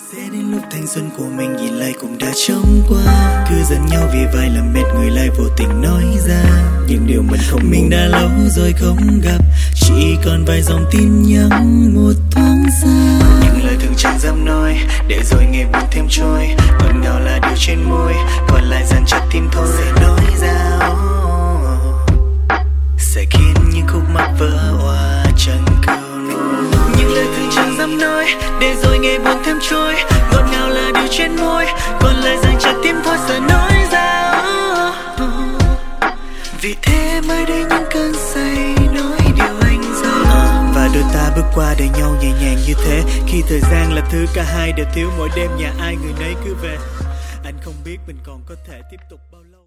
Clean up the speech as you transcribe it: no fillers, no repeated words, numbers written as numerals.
Sẽ đến lúc thanh xuân của mình nhìn lại cũng đã trống qua, cứ dẫn nhau vì vài lần mệt người lại vô tình nói ra những điều mình không muốn. Mình đã lâu rồi không gặp, chỉ còn vài dòng tin nhắn một thoáng xa. Những lời thường chẳng dám nói, để rồi ngày buồn thêm trôi. Ngọt ngào là điều trên môi, còn lại dằn chặt tim thôi. Sẽ nói ra sẽ khiến những khúc mắc vỡ hòa chẳng câu nối. Những lời thường chẳng dám nói, để rồi ngày buồn thêm trôi. Ngọt ngào là điều trên môi, còn lại dằn chặt tim thôi. Sẽ nói ra vì thế mới đây những cơn say nói điều anh dành. Và đôi ta bước qua đời nhau nhẹ nhàng như thế, khi thời gian là thứ cả hai đều thiếu. Mỗi đêm nhà ai người nấy cứ về, anh không biết mình còn có thể tiếp tục bao lâu.